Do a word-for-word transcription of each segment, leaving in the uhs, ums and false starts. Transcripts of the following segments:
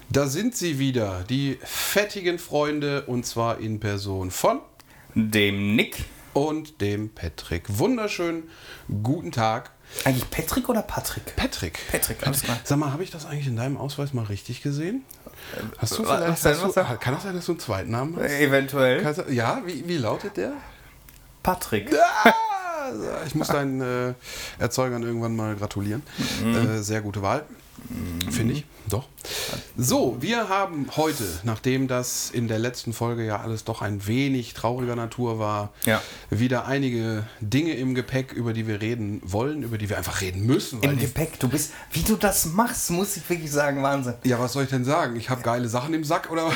Da sind sie wieder, die fettigen Freunde, und zwar in Person von dem Nick und dem Patrick. Wunderschönen guten Tag. Eigentlich Patrick oder Patrick? Patrick. Patrick, alles klar. Sag mal, habe ich das eigentlich in deinem Ausweis mal richtig gesehen? Hast du Was- vielleicht, was denn, hast du, was denn? kann das sein, dass du einen zweiten Namen hast? Eventuell. Kannst du, ja, wie, wie lautet der? Patrick. Ah, ich muss deinen äh, Erzeugern irgendwann mal gratulieren. Mhm. Äh, sehr gute Wahl, finde ich. Doch. So, wir haben heute, nachdem das in der letzten Folge ja alles doch ein wenig trauriger Natur war, Ja. wieder einige Dinge im Gepäck, über die wir reden wollen, über die wir einfach reden müssen. Weil Im die, Gepäck, du bist, wie du das machst, muss ich wirklich sagen, Wahnsinn. ja, was soll ich denn sagen? Ich habe geile Sachen im Sack, oder?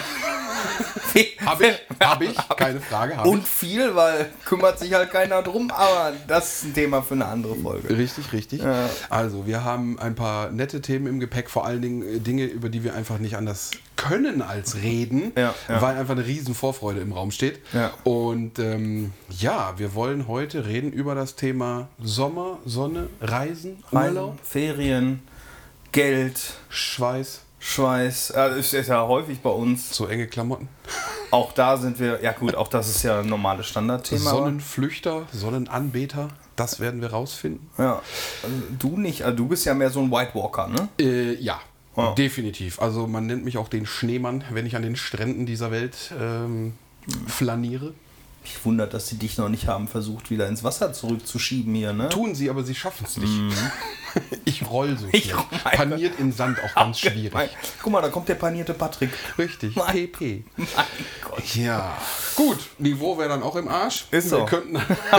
Habe ich, hab ich, keine Frage. Hab Und viel, weil kümmert sich halt keiner drum, aber das ist ein Thema für eine andere Folge. Richtig, richtig. Ja. Also, wir haben ein paar nette Themen im Gepäck, vor allen Dingen äh, Dinge, über die wir einfach nicht anders können als reden, Ja, ja. weil einfach eine riesen Vorfreude im Raum steht. Ja. Und ähm, ja, wir wollen heute reden über das Thema Sommer, Sonne, Reisen, Urlaub, Reisen, Ferien, Geld, Schweiß, Schweiß, äh, das ist ja häufig bei uns. so enge Klamotten, Auch da sind wir, ja gut, auch das ist ja ein normales Standardthema. aber- Sonnenflüchter, Sonnenanbeter, das werden wir rausfinden. Ja, also du nicht, also du bist ja mehr so ein White Walker, ne? Äh, ja, Oh. definitiv. Also man nennt mich auch den Schneemann, wenn ich an den Stränden dieser Welt ähm, flaniere. Mich wundert, dass sie dich noch nicht haben versucht, wieder ins Wasser zurückzuschieben hier, ne? Tun sie, aber sie schaffen es nicht. Ich roll so Ich schnell. roll- Paniert in Sand auch ganz schwierig. Mein, guck mal, da kommt der panierte Patrick. Richtig, Mein- P P. Mein Gott. Ja, gut, Niveau wäre dann auch im Arsch. Ist so. Wir könnten,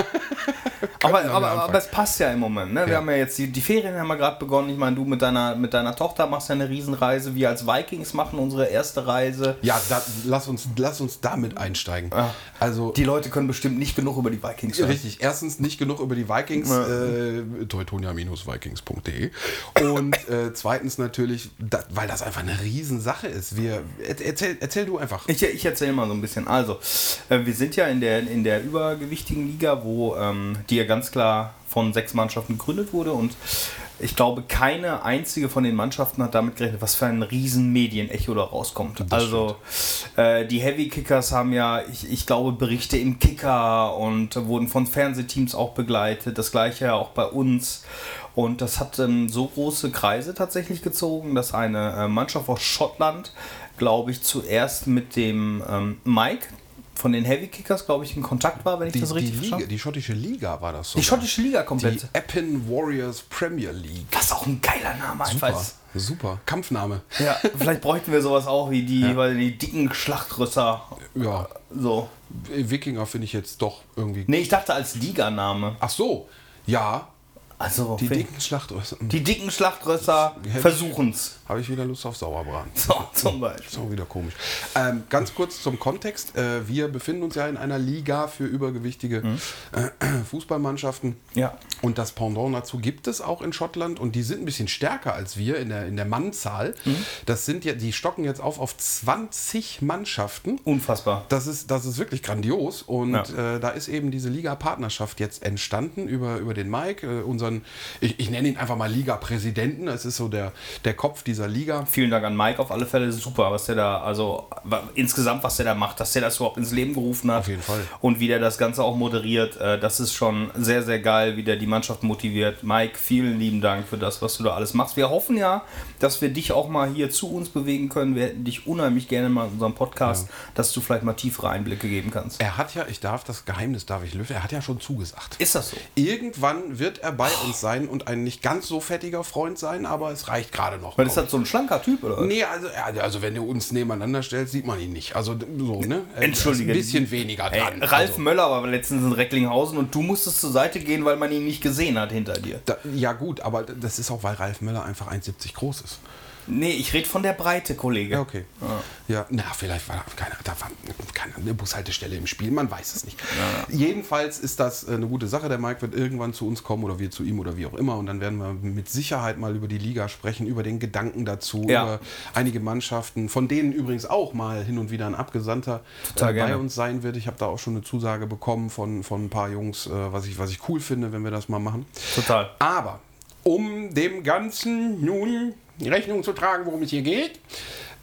Aber, damit aber, anfangen. aber es passt ja im Moment, ne? Wir Ja. haben ja jetzt die, die Ferien haben wir gerade begonnen. Ich meine, du mit deiner, mit deiner Tochter machst ja eine Riesenreise. Wir als Vikings machen unsere erste Reise. ja, da, lass, uns, lass uns damit einsteigen. Ja. Also, Die Leute können bestimmt nicht genug über die Vikings hören. richtig, erstens nicht genug über die Vikings, Ja. äh, teutonia Vikings punkt de, und äh, zweitens natürlich, da, weil das einfach eine Riesensache ist. Wir, er, erzähl, erzähl du einfach. Ich, ich erzähle mal so ein bisschen. Also, äh, wir sind ja in der, in der übergewichtigen Liga, wo ähm, die ja ganz klar von sechs Mannschaften gegründet wurde, und ich glaube, keine einzige von den Mannschaften hat damit gerechnet, was für ein riesen Medienecho da rauskommt. Das Also äh, die Heavy Kickers haben ja, ich, ich glaube, Berichte im Kicker und wurden von Fernsehteams auch begleitet. Das gleiche ja auch bei uns. Und das hat ähm, so große Kreise tatsächlich gezogen, dass eine äh, Mannschaft aus Schottland, glaube ich, zuerst mit dem ähm, Mike von den Heavy Kickers, glaube ich, in Kontakt war, wenn ich Die, das die, richtig Liga, verstanden die schottische Liga war das so. Die schottische Liga Die komplett. Eppin Warriors Premier League. Was auch ein geiler Name einfach Super, ist. super. Kampfname. Ja, vielleicht bräuchten wir sowas auch wie die, Ja. weil die dicken Schlachtrösser. Ja, So. Wikinger finde ich jetzt doch irgendwie. Nee, ich dachte als Liganame. Ach so, ja, Also, die wenn- dicken Schlachtrösser. die dicken Schlachtrösser Hätte ich- versuchen's. Habe ich wieder Lust auf Sauerbraten. So, zum Beispiel. Ist auch wieder komisch. Ähm, ganz kurz zum Kontext. Äh, wir befinden uns ja in einer Liga für übergewichtige äh, Fußballmannschaften. Ja. Und das Pendant dazu gibt es auch in Schottland. Und die sind ein bisschen stärker als wir in der, in der Mannzahl. Das sind ja, die stocken jetzt auf auf zwanzig Mannschaften. Unfassbar. Das ist, das ist wirklich grandios. Und Ja. äh, da ist eben diese Liga-Partnerschaft jetzt entstanden über, über den Mike, äh, unseren, ich, ich nenne ihn einfach mal Liga-Präsidenten. Das ist so der, der Kopf dieser Liga. Vielen Dank an Mike, auf alle Fälle super, was der da, also wa- insgesamt, was der da macht, dass der das überhaupt ins Leben gerufen hat. Auf jeden Fall. Und wie der das Ganze auch moderiert, äh, das ist schon sehr, sehr geil, wie der die Mannschaft motiviert. Mike, vielen lieben Dank für das, was du da alles machst. Wir hoffen ja, dass wir dich auch mal hier zu uns bewegen können. Wir hätten dich unheimlich gerne mal in unserem Podcast, dass du vielleicht mal tiefere Einblicke geben kannst. Er hat ja, ich darf das Geheimnis, darf ich lüften, er hat ja schon zugesagt. Ist das so? Irgendwann wird er bei uns sein und ein nicht ganz so fettiger Freund sein, aber es reicht gerade noch. Weil ist das so ein schlanker Typ, oder? was? Nee, also, ja, also wenn du uns nebeneinander stellst, sieht man ihn nicht. Also so, ne? Er ist Entschuldige. Ein bisschen weniger Ey, dran. Ralf also, Möller war letztens in Recklinghausen und du musstest zur Seite gehen, weil man ihn nicht gesehen hat hinter dir. da, ja gut, aber das ist auch, weil Ralf Möller einfach eins Komma siebzig groß ist. Nee, ich rede von der Breite, Kollege. Ja, okay. Ja, na, vielleicht war da keine, da war keine eine Bushaltestelle im Spiel, man weiß es nicht. Jedenfalls ist das eine gute Sache. Der Mike wird irgendwann zu uns kommen oder wir zu ihm oder wie auch immer. Und dann werden wir mit Sicherheit mal über die Liga sprechen, über den Gedanken dazu, Ja. über einige Mannschaften, von denen übrigens auch mal hin und wieder ein Abgesandter Total äh, bei gerne. uns sein wird. Ich habe da auch schon eine Zusage bekommen von, von ein paar Jungs, äh, was, ich, was ich cool finde, wenn wir das mal machen. Total. Aber um dem Ganzen nun Rechnung zu tragen, worum es hier geht,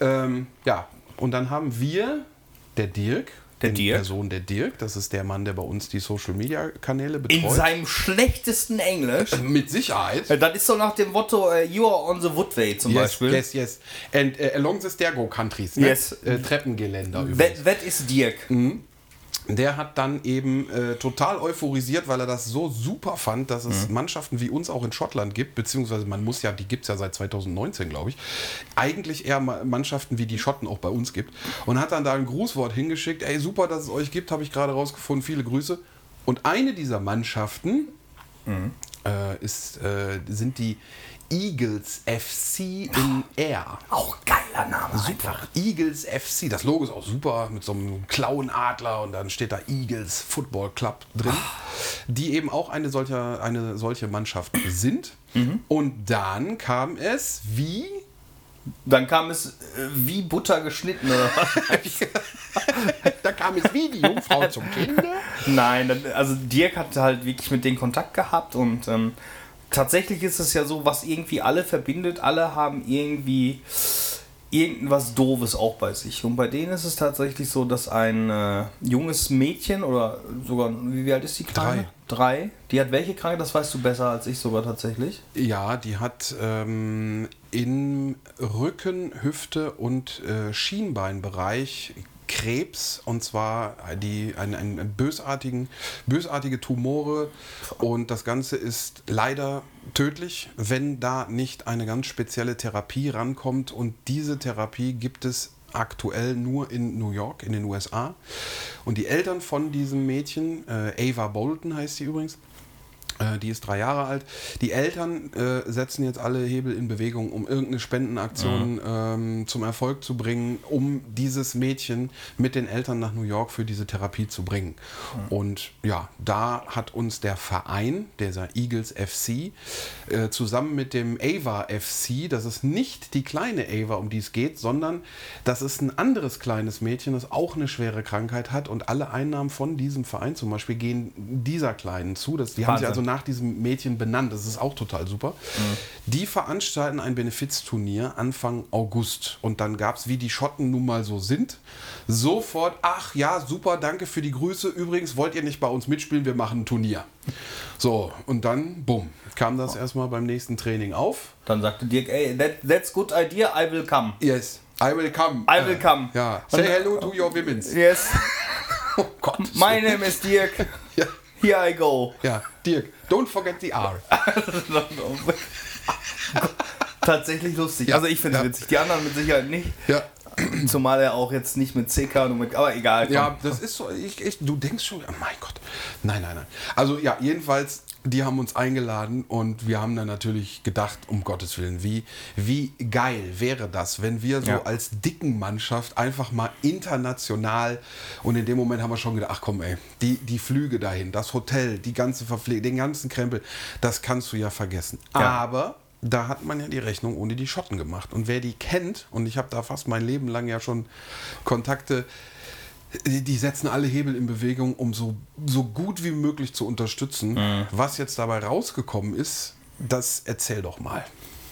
Ähm, ja, und dann haben wir, der Dirk, Der in Dirk. Person der Dirk, das ist der Mann, der bei uns die Social-Media-Kanäle betreut. In seinem schlechtesten Englisch. Mit Sicherheit. Das ist so nach dem Motto, uh, you are on the Woodway zum Yes, Beispiel. yes, yes. And uh, along the Stergo Countries, ne? Yes. Äh, Treppengeländer That, übrigens. that is Dirk. Der hat dann eben äh, total euphorisiert, weil er das so super fand, dass es mhm. Mannschaften wie uns auch in Schottland gibt, beziehungsweise man muss ja, die gibt es ja seit zwanzig neunzehn, glaube ich, eigentlich eher Mannschaften wie die Schotten auch bei uns gibt. Und hat dann da ein Grußwort hingeschickt, ey, super, dass es euch gibt, habe ich gerade rausgefunden, viele Grüße. Und eine dieser Mannschaften mhm. äh, ist, äh, sind die Eagles F C in Air. Auch geiler Name. Super. Einfach. Eagles F C. Das Logo ist auch super mit so einem Klauenadler und dann steht da Eagles Football Club drin, die eben auch eine solche, eine solche Mannschaft sind. Mhm. Und dann kam es wie... Dann kam es äh, wie Butter geschnitten, oder was? Da kam es wie die Jungfrau zum Kinde. Nein, dann, also Dirk hat halt wirklich mit denen Kontakt gehabt und ähm, tatsächlich ist es ja so, was irgendwie alle verbindet. Alle haben irgendwie irgendwas Doofes auch bei sich. Und bei denen ist es tatsächlich so, dass ein äh, junges Mädchen oder sogar, wie, wie alt ist die Kleine? Drei. Drei. Die hat welche Krankheit? Das weißt du besser als ich sogar tatsächlich. Ja, die hat ähm, im Rücken-, Hüfte- und äh, Schienbeinbereich Krebs, und zwar die, ein, ein bösartigen, bösartige Tumore, und das Ganze ist leider tödlich, wenn da nicht eine ganz spezielle Therapie rankommt, und diese Therapie gibt es aktuell nur in New York, in den U S A, und die Eltern von diesem Mädchen, äh, Ava Bolton heißt sie übrigens, die ist drei Jahre alt. Die Eltern äh, setzen jetzt alle Hebel in Bewegung, um irgendeine Spendenaktion mhm. ähm, zum Erfolg zu bringen, um dieses Mädchen mit den Eltern nach New York für diese Therapie zu bringen. Mhm. Und ja, da hat uns der Verein, dieser Eagles F C, äh, zusammen mit dem Ava F C, das ist nicht die kleine Ava, um die es geht, sondern das ist ein anderes kleines Mädchen, das auch eine schwere Krankheit hat, und alle Einnahmen von diesem Verein zum Beispiel gehen dieser Kleinen zu. Das, die haben sie also nach diesem Mädchen benannt. Das ist auch total super. Mhm. Die veranstalten ein Benefizturnier Anfang August. Und dann gab es, wie die Schotten nun mal so sind, sofort, ach ja, super, danke für die Grüße. Übrigens, wollt ihr nicht bei uns mitspielen? Wir machen ein Turnier. So, und dann, bumm, kam das erstmal beim nächsten Training auf. Dann sagte Dirk, ey, that, that's good idea, I will come. Yes, I will come. I will come. Äh, ja, say hello to your women's. Yes. Oh Gott. My name is Dirk. Ja. Here I go. Ja, Dirk, don't forget the R. Tatsächlich lustig. Ja, also ich finde es ja. witzig. Die anderen mit Sicherheit nicht. Ja. Zumal er auch jetzt nicht mit C K, nur mit, aber egal. Komm. Ja, das ist so, ich, ich, du denkst schon, oh mein Gott. Nein, nein, nein. Also ja, jedenfalls, die haben uns eingeladen, und wir haben dann natürlich gedacht, um Gottes Willen, wie, wie geil wäre das, wenn wir so ja. als dicken Mannschaft einfach mal international, und in dem Moment haben wir schon gedacht, ach komm ey, die, die Flüge dahin, das Hotel, die ganze Verpflegung, den ganzen Krempel, das kannst du ja vergessen. Ja. Aber da hat man ja die Rechnung ohne die Schotten gemacht. Und wer die kennt, und ich habe da fast mein Leben lang ja schon Kontakte, die, die setzen alle Hebel in Bewegung, um so, so gut wie möglich zu unterstützen. Mhm. Was jetzt dabei rausgekommen ist, das erzähl doch mal.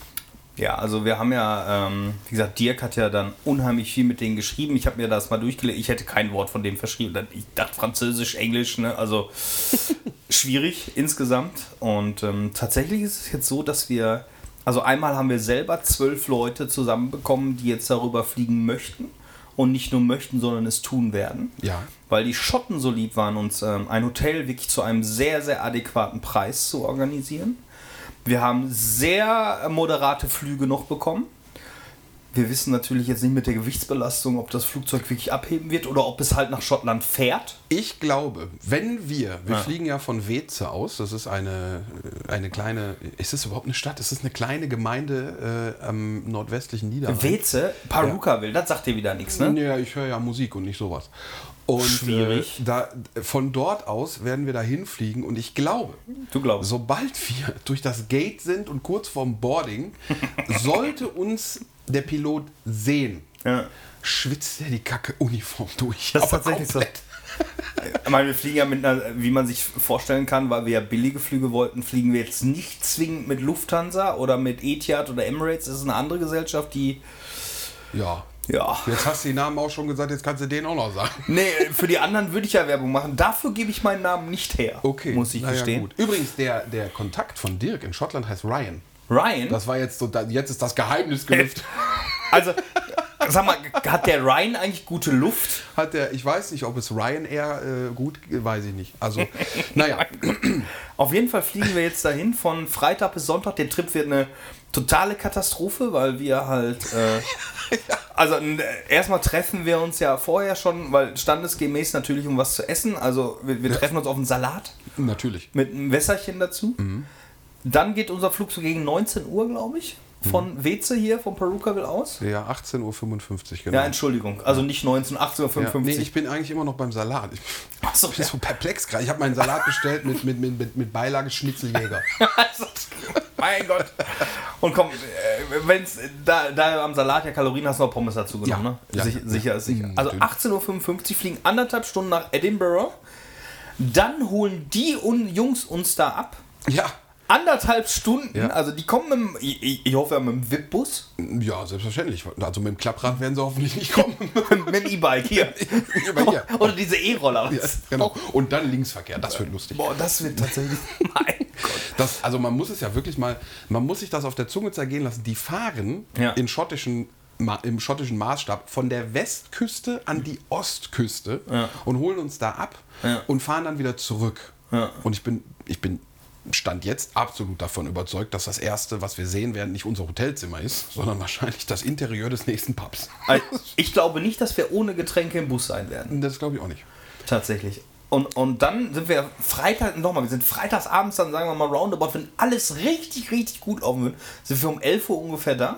Ja, also wir haben ja, ähm, wie gesagt, Dirk hat ja dann unheimlich viel mit denen geschrieben. Ich habe mir das mal durchgelesen. Ich hätte kein Wort von dem verschrieben. Ich dachte Französisch, Englisch, ne? Also schwierig insgesamt. Und ähm, tatsächlich ist es jetzt so, dass wir, also einmal haben wir selber zwölf Leute zusammenbekommen, die jetzt darüber fliegen möchten. Und nicht nur möchten, sondern es tun werden. Ja. Weil die Schotten so lieb waren, uns ähm, ein Hotel wirklich zu einem sehr, sehr adäquaten Preis zu organisieren. Wir haben sehr moderate Flüge noch bekommen. Wir wissen natürlich jetzt nicht mit der Gewichtsbelastung, ob das Flugzeug wirklich abheben wird oder ob es halt nach Schottland fährt. Ich glaube, wenn wir, wir Ja. fliegen ja von Weze aus, das ist eine, eine kleine, ist das überhaupt eine Stadt? Ist das eine kleine Gemeinde äh, am nordwestlichen Niederrhein? Weze, Parukaville, das sagt dir wieder nichts, ne? Ja, ich höre ja Musik und nicht sowas. Und Schwierig. Äh, da, von dort aus werden wir da hinfliegen, und ich glaube, Du glaubst. sobald wir durch das Gate sind und kurz vorm Boarding, sollte uns der Pilot sehen, Ja. schwitzt er die Kacke Uniform durch. Das ist Aber tatsächlich komplett. so. Ich meine, wir fliegen ja mit einer, wie man sich vorstellen kann, weil wir ja billige Flüge wollten, fliegen wir jetzt nicht zwingend mit Lufthansa oder mit Etihad oder Emirates. Das ist eine andere Gesellschaft, die Ja. Ja. Jetzt hast du die Namen auch schon gesagt, jetzt kannst du den auch noch sagen. Nee, für die anderen würde ich ja Werbung machen. Dafür gebe ich meinen Namen nicht her. Okay. Muss ich naja, gestehen. Gut. Übrigens, der, der Kontakt von Dirk in Schottland heißt Ryan. Ryan? Das war jetzt so, jetzt ist das Geheimnis gelüftet. Also, sag mal, hat der Ryan eigentlich gute Luft? Hat der, ich weiß nicht, ob es Ryanair äh, gut, weiß ich nicht. Also, naja. Auf jeden Fall fliegen wir jetzt dahin von Freitag bis Sonntag. Der Trip wird eine totale Katastrophe, weil wir halt, äh, ja. also äh, erstmal treffen wir uns ja vorher schon, weil standesgemäß natürlich um was zu essen. Also wir, wir treffen uns auf einen Salat. Natürlich. Mit einem Wässerchen dazu. Mhm. Dann geht unser Flug so gegen neunzehn Uhr, glaube ich. Von Weze hier, von Perukaville aus? Ja, achtzehn Uhr fünfundfünfzig, genau. Ja, Entschuldigung. Also nicht neunzehn, achtzehn Uhr fünfundfünfzig. Ja, nee, ich bin eigentlich immer noch beim Salat. Ich Ach so, bin ja. so perplex gerade. Ich habe meinen Salat bestellt mit, mit, mit, mit Beilage Schnitzeljäger. Mein Gott. Und komm, wenn es da, da am Salat ja Kalorien hast, noch Pommes dazu genommen, Ja. ne? Ja. Sicher, sicher ist sicher. Mhm, Also natürlich. achtzehn Uhr fünfundfünfzig fliegen anderthalb Stunden nach Edinburgh. Dann holen die un- Jungs uns da ab. Ja. Anderthalb Stunden, Ja. also die kommen mit dem, ich, ich hoffe mit dem V I P-Bus. Ja, selbstverständlich. Also mit dem Klapprad werden sie hoffentlich nicht kommen. Mit dem E-Bike hier. Über hier. Oder diese E-Roller. Ja, genau. Und dann Linksverkehr, das wird lustig. Boah, das wird tatsächlich, mein Gott. Das, also man muss es ja wirklich mal, man muss sich das auf der Zunge zergehen lassen. Die fahren Ja. in schottischen, Ma- im schottischen Maßstab von der Westküste an die Ostküste Ja. und holen uns da ab Ja. und fahren dann wieder zurück. Ja. Und ich bin, ich bin Stand jetzt absolut davon überzeugt, dass das Erste, was wir sehen werden, nicht unser Hotelzimmer ist, sondern wahrscheinlich das Interieur des nächsten Pubs. Also, ich glaube nicht, dass wir ohne Getränke im Bus sein werden. Das glaube ich auch nicht. Tatsächlich. Und, und dann sind wir Freitag, nochmal, wir sind freitags abends dann, sagen wir mal, roundabout, wenn alles richtig, richtig gut laufen wird, sind wir um elf Uhr ungefähr da.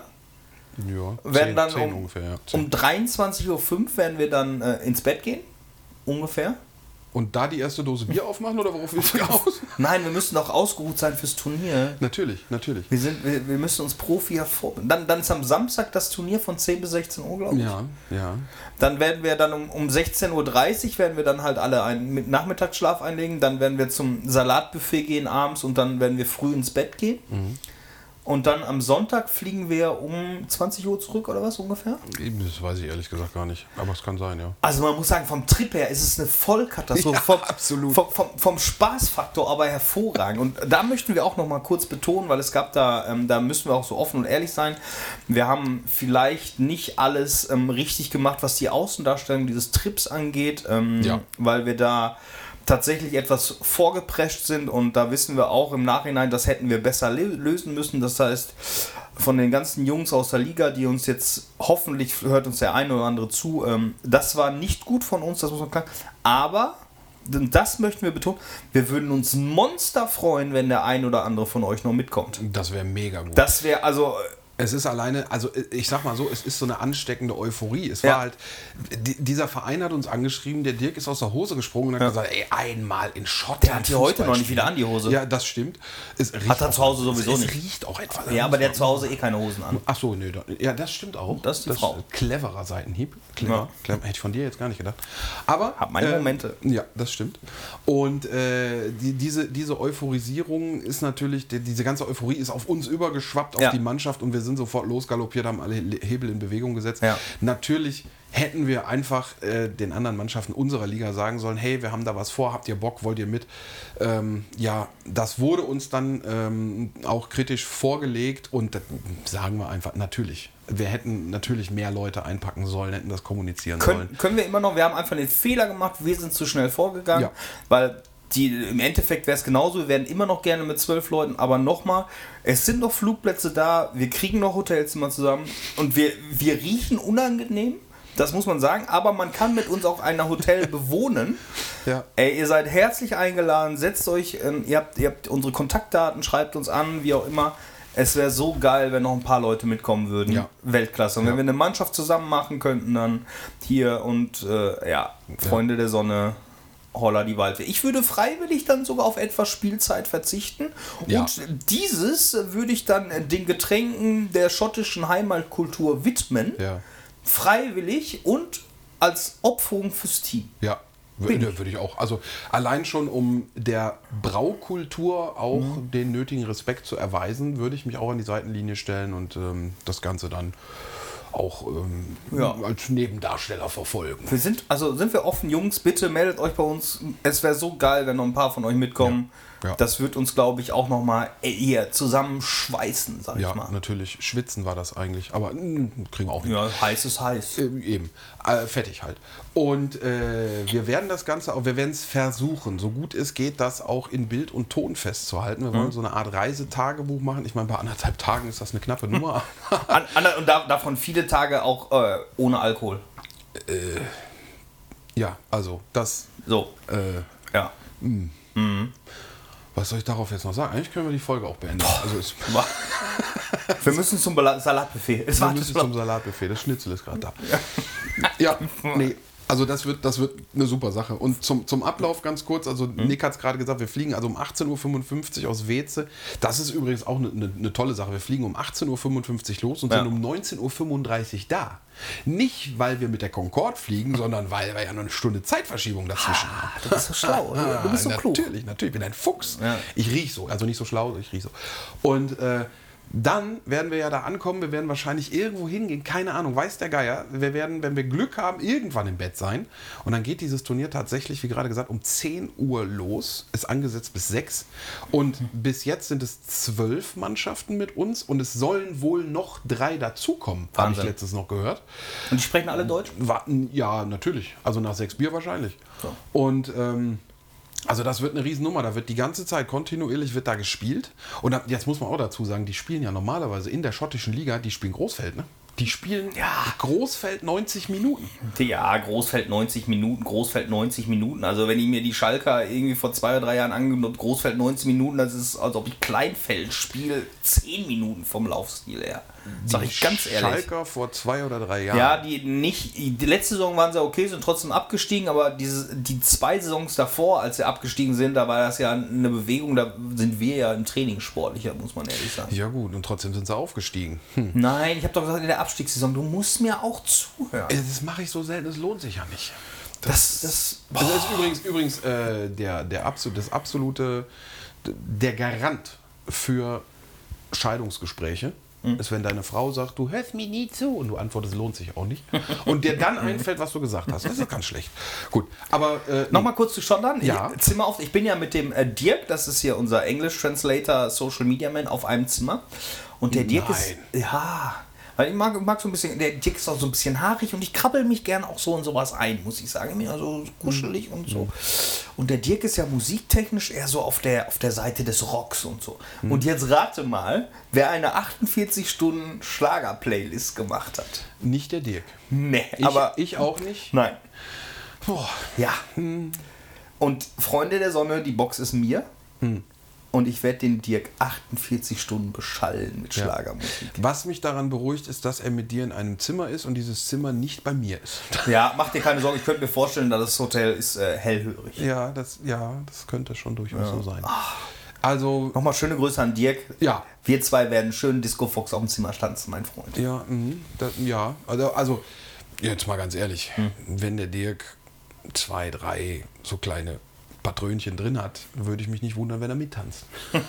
Ja, Werden zehn, dann zehn um, ungefähr. Ja, zehn. um dreiundzwanzig Uhr fünf werden wir dann äh, ins Bett gehen. Ungefähr. Und da die erste Dose Bier aufmachen oder worauf willst du aus? Nein, wir müssen auch ausgeruht sein fürs Turnier. Natürlich, natürlich. Wir, sind, wir, wir müssen uns Profi hervorbereiten. Dann, dann ist am Samstag das Turnier von zehn bis sechzehn Uhr, glaube ich. Ja, ja. Dann werden wir dann um, um sechzehn Uhr dreißig werden wir dann halt alle einen mit Nachmittagsschlaf einlegen. Dann werden wir zum Salatbuffet gehen abends und dann werden wir früh ins Bett gehen. Mhm. Und dann am Sonntag fliegen wir um zwanzig Uhr zurück oder was ungefähr? Das weiß ich ehrlich gesagt gar nicht. Aber es kann sein, ja. Also man muss sagen, vom Trip her ist es eine Vollkatastrophe. Ja, vom, absolut. Vom, vom, vom Spaßfaktor aber hervorragend. Und da möchten wir auch noch mal kurz betonen, weil es gab da, ähm, da müssen wir auch so offen und ehrlich sein, wir haben vielleicht nicht alles ähm, richtig gemacht, was die Außendarstellung dieses Trips angeht, ähm, Ja. weil wir da tatsächlich etwas vorgeprescht sind und da wissen wir auch im Nachhinein, das hätten wir besser lösen müssen. Das heißt, von den ganzen Jungs aus der Liga, die uns jetzt, hoffentlich hört uns der eine oder andere zu, ähm, das war nicht gut von uns, das muss man klar. Aber, das möchten wir betonen, wir würden uns Monster freuen, wenn der ein oder andere von euch noch mitkommt. Das wäre mega gut. Das wäre also... Es ist alleine, also ich sag mal so, es ist so eine ansteckende Euphorie. Es Ja. war halt, die, dieser Verein hat uns angeschrieben, der Dirk ist aus der Hose gesprungen und hat Ja. gesagt, ey, einmal in Schottland. Der hat hier heute Fußball noch nicht spielen. wieder an, die Hose. Ja, das stimmt. Es riecht Hat er auch- zu Hause sowieso es, nicht. Es riecht auch etwas. Ja, aber der hat zu Hause eh keine Hosen an. Ach so, nee, da, ja, das stimmt auch. Das ist die Frau. Ist cleverer Seitenhieb. Clever. Ja. Clever. Hätte ich von dir jetzt gar nicht gedacht. Aber Hab meine äh, Momente. Ja, das stimmt. Und äh, die, diese, diese Euphorisierung ist natürlich, die, diese ganze Euphorie ist auf uns übergeschwappt, auf Ja. die Mannschaft und wir sind sofort losgaloppiert, haben alle Hebel in Bewegung gesetzt. Ja. Natürlich hätten wir einfach äh, den anderen Mannschaften unserer Liga sagen sollen, hey, wir haben da was vor, habt ihr Bock, wollt ihr mit? Ähm, ja, das wurde uns dann ähm, auch kritisch vorgelegt und das sagen wir einfach, natürlich. Wir hätten natürlich mehr Leute einpacken sollen, hätten das kommunizieren Können, sollen. können wir immer noch, wir haben einfach den Fehler gemacht, wir sind zu schnell vorgegangen, Ja. weil die, im Endeffekt wäre es genauso, wir werden immer noch gerne mit zwölf Leuten, aber nochmal, es sind noch Flugplätze da, wir kriegen noch Hotelzimmer zusammen und wir, wir riechen unangenehm, das muss man sagen, aber man kann mit uns auch ein Hotel bewohnen. Ja. Ey, ihr seid herzlich eingeladen, setzt euch, ähm, ihr, habt, ihr habt unsere Kontaktdaten, schreibt uns an, wie auch immer. Es wäre so geil, wenn noch ein paar Leute mitkommen würden. Ja. Weltklasse. Und Ja. wenn wir eine Mannschaft zusammen machen könnten, dann hier und äh, ja, Freunde der Sonne, holla die Waldfee. Ich würde freiwillig dann sogar auf etwas Spielzeit verzichten. Ja. Und dieses würde ich dann den Getränken der schottischen Heimatkultur widmen. Ja. Freiwillig und als Opferung fürs Team. Ja, würde, würde ich auch. Also allein schon, um der Braukultur auch Mhm. den nötigen Respekt zu erweisen, würde ich mich auch an die Seitenlinie stellen und ähm, das Ganze dann auch ähm, Ja. als Nebendarsteller verfolgen. Wir sind, also sind wir offen, Jungs, bitte meldet euch bei uns. Es wäre so geil, wenn noch ein paar von euch mitkommen. Ja. Ja. Das wird uns, glaube ich, auch nochmal eher zusammenschweißen, sag Ja, ich mal. natürlich. Schwitzen war das eigentlich, aber mh, kriegen wir auch hin. Ja, heiß ist heiß. Äh, eben. Äh, fettig halt. Und äh, wir werden das Ganze auch, wir werden es versuchen, so gut es geht, das auch in Bild und Ton festzuhalten. Wir wollen Mhm. so eine Art Reisetagebuch machen. Ich meine, bei anderthalb Tagen ist das eine knappe Nummer. An, an, und da, davon viele Tage auch äh, ohne Alkohol. äh, ja, also das. So, Äh, ja. was soll ich darauf jetzt noch sagen? Eigentlich können wir die Folge auch beenden. Also es, Wir müssen zum Bela- Salatbuffet. Es wir wartet müssen noch. zum Salatbuffet. Das Schnitzel ist gerade da. Ja, nee. Also das wird, das wird eine super Sache. Und zum, zum Ablauf ganz kurz, also Nick hat es gerade gesagt, wir fliegen also um achtzehn Uhr fünfundfünfzig aus Weze. Das ist übrigens auch eine, eine, eine tolle Sache. Wir fliegen um achtzehn Uhr fünfundfünfzig los und Ja. sind um neunzehn Uhr fünfunddreißig da. Nicht, weil wir mit der Concorde fliegen, sondern weil wir ja noch eine Stunde Zeitverschiebung dazwischen haben. Du bist so schlau. Du bist so klug. Natürlich, natürlich. Ich bin ein Fuchs. Ja. Ich riech so. Also nicht so schlau, ich riech so. Und äh, dann werden wir ja da ankommen. Wir werden wahrscheinlich irgendwo hingehen. Keine Ahnung, weiß der Geier. Wir werden, wenn wir Glück haben, irgendwann im Bett sein. Und dann geht dieses Turnier tatsächlich, wie gerade gesagt, um zehn Uhr los. Ist angesetzt bis sechs. Und bis jetzt sind es zwölf Mannschaften mit uns. Und es sollen wohl noch drei dazukommen. Habe ich Wahnsinn. letztens noch gehört. Und die sprechen alle Deutsch? Warten, ja, natürlich. Also nach sechs Bier wahrscheinlich. So. Und ähm, also das wird eine Riesennummer. Da wird die ganze Zeit kontinuierlich wird da gespielt. Und da, jetzt muss man auch dazu sagen, die spielen ja normalerweise in der schottischen Liga, die spielen Großfeld, ne? Die spielen Ja. Großfeld neunzig Minuten. Ja, Großfeld neunzig Minuten, Großfeld neunzig Minuten. Also wenn ich mir die Schalker irgendwie vor zwei oder drei Jahren angenommen habe, Großfeld neunzig Minuten, das ist, als ob ich Kleinfeld spiele, zehn Minuten vom Laufstil her. Sag ich ganz ehrlich. Schalker vor zwei oder drei Jahren. Ja, die nicht. Die letzte Saison waren sie okay, sind trotzdem abgestiegen, aber diese, die zwei Saisons davor, als sie abgestiegen sind, da war das ja eine Bewegung, da sind wir ja im Training sportlicher, muss man ehrlich sagen. Ja gut, und trotzdem sind sie aufgestiegen. Hm. Nein, ich habe doch gesagt, in der Abstiegssaison, du musst mir auch zuhören. Das mache ich so selten, es lohnt sich ja nicht. Das, das, Das ist übrigens, übrigens äh, der, der absolute, das absolute, der Garant für Scheidungsgespräche ist, wenn deine Frau sagt, du hörst mir nie zu und du antwortest, lohnt sich auch nicht. Und dir dann einfällt, was du gesagt hast. Das ist ganz schlecht. Gut, aber äh, Nochmal kurz zu Schottland. Ja. Ich, Zimmer auf. Ich bin ja mit dem äh, Dirk, das ist hier unser English Translator, Social Media Man, auf einem Zimmer. Und der Dirk Nein. ist. Ja. Weil ich mag, mag so ein bisschen, der Dirk ist auch so ein bisschen haarig und ich krabbel mich gern auch so in sowas ein, muss ich sagen. Mir so kuschelig und so. Und der Dirk ist ja musiktechnisch eher so auf der, auf der Seite des Rocks und so. Und jetzt rate mal, wer eine achtundvierzig Stunden Schlager-Playlist gemacht hat. nicht der Dirk. Nee, Ich, aber. ich auch nicht. Nein. Boah. Ja. Und Freunde der Sonne, die Box ist mir. Und ich werde den Dirk achtundvierzig Stunden beschallen mit Ja. Schlagermusik. Was mich daran beruhigt, ist, dass er mit dir in einem Zimmer ist und dieses Zimmer nicht bei mir ist. Ja, mach dir keine Sorgen, ich könnte mir vorstellen, dass das Hotel ist äh, hellhörig. Ja, das, ja, das könnte schon durchaus so sein. Also, Nochmal schöne Grüße an Dirk. ja, Wir zwei werden schön Disco Fox auf dem Zimmer tanzen, mein Freund. ja, mhm, da, ja, also, also, jetzt mal ganz ehrlich, wenn der Dirk zwei, drei so kleine Patrönchen drin hat, würde ich mich nicht wundern, wenn er mittanzt.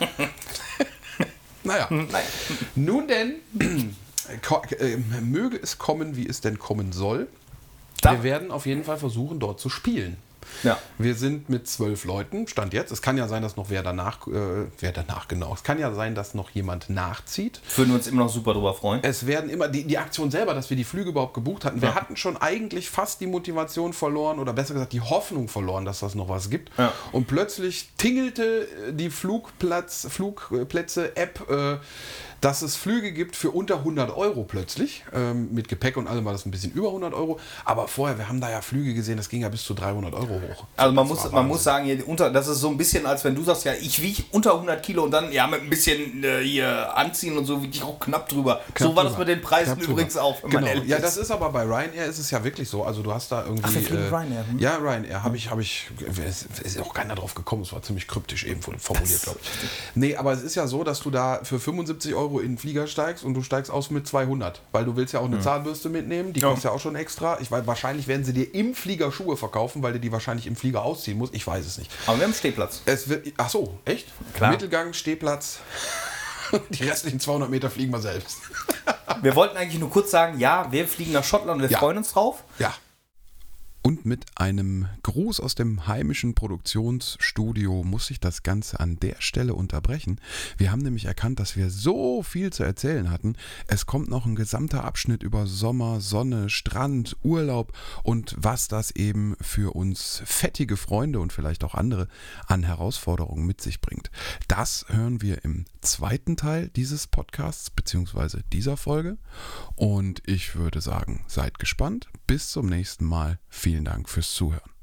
Naja, Nein. nun denn, ko- äh, möge es kommen, wie es denn kommen soll. Da- Wir werden auf jeden Fall versuchen, dort zu spielen. Ja. Wir sind mit zwölf Leuten, Stand jetzt. Es kann ja sein, dass noch wer danach, äh, wer danach genau, es kann ja sein, dass noch jemand nachzieht. Würden wir uns immer noch super drüber freuen. Es werden immer, die, die Aktion selber, dass wir die Flüge überhaupt gebucht hatten, wir Ja. hatten schon eigentlich fast die Motivation verloren oder besser gesagt die Hoffnung verloren, dass das noch was gibt. Ja. Und plötzlich tingelte die Flugplatz, Flugplätze-App, äh, dass es Flüge gibt für unter hundert Euro plötzlich. Ähm, mit Gepäck und allem war das ein bisschen über hundert Euro. Aber vorher, wir haben da ja Flüge gesehen, das ging ja bis zu dreihundert Euro hoch. Also man Das muss, war man Wahnsinn. muss sagen, hier unter, das ist so ein bisschen, als wenn du sagst, ja, ich wiege unter hundert Kilo und dann ja mit ein bisschen äh, hier anziehen und so wiege ich auch knapp drüber. Knapp so war das drüber. mit den Preisen Knapp übrigens drüber. auch, wenn man Genau. ehrlich Ja, ist. das ist aber bei Ryanair ist es ja wirklich so. Also du hast da irgendwie. Ach, wir fliegen Ryanair, hm? Ja, Ryanair habe ich, habe ich, es ist auch keiner drauf gekommen. Es war ziemlich kryptisch eben formuliert, glaube ich. Nee, aber es ist ja so, dass du da für fünfundsiebzig Euro in den Flieger steigst und du steigst aus mit zweihundert, weil du willst ja auch eine Zahnbürste mitnehmen. Die Ja. kostet ja auch schon extra. Ich weiß, wahrscheinlich werden sie dir im Flieger Schuhe verkaufen, weil du die wahrscheinlich im Flieger ausziehen musst. Ich weiß es nicht. Aber wir haben Stehplatz. Es wird, ach so, echt? Klar. Mittelgang, Stehplatz. Die restlichen zweihundert Meter fliegen wir selbst. Wir wollten eigentlich nur kurz sagen, ja, wir fliegen nach Schottland, wir ja. freuen uns drauf. Ja. Und mit einem Gruß aus dem heimischen Produktionsstudio muss ich das Ganze an der Stelle unterbrechen. Wir haben nämlich erkannt, dass wir so viel zu erzählen hatten. Es kommt noch ein gesamter Abschnitt über Sommer, Sonne, Strand, Urlaub und was das eben für uns fettige Freunde und vielleicht auch andere an Herausforderungen mit sich bringt. Das hören wir im zweiten Teil dieses Podcasts bzw. dieser Folge. Und ich würde sagen, seid gespannt. Bis zum nächsten Mal. Vielen Dank fürs Zuhören.